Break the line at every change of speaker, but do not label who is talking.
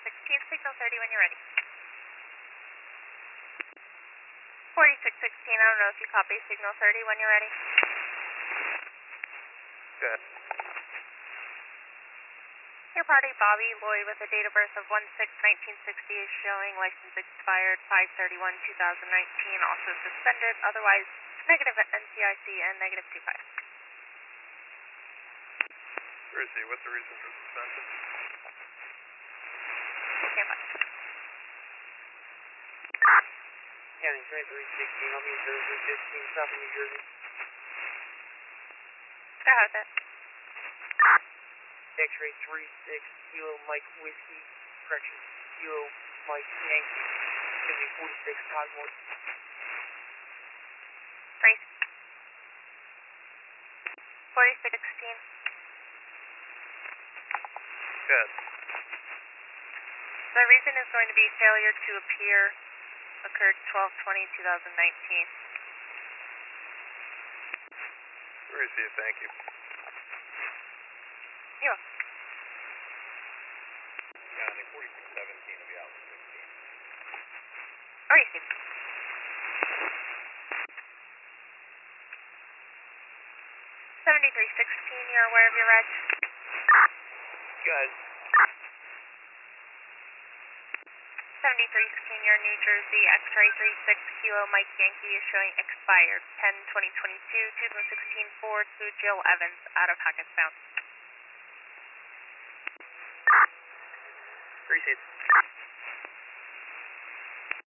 signal 30 when you're ready. 4616, I don't know if you copy signal 30 when you're ready.
Good.
Your party, Bobby Lloyd, with a date of birth of 1/6/1960, is showing license expired 5/31/2019, also suspended, otherwise negative at NCIC and negative 25.
Gracie, what's the reason for suspension?
Stand by.
County 316, I'll be in Jersey, 15, South of New Jersey.
Go ahead with it.
X-ray 36, Kilo Mike Whiskey, correction, Kilo Mike Yankee, give me 46 Cosmos.
Grace. 4616.
Good.
The reason is going to be failure to appear, occurred 12/20/2019.
Gracie, thank you.
You're welcome.
County 4617 will be out in 16.
Received. 7316, you're aware of your reg?
Good.
7316, you're New Jersey, X-ray 36, Kilo Mike Yankee is showing expired 10/2022, 2016 Ford to Jill Evans, out of Hackettstown.
Received.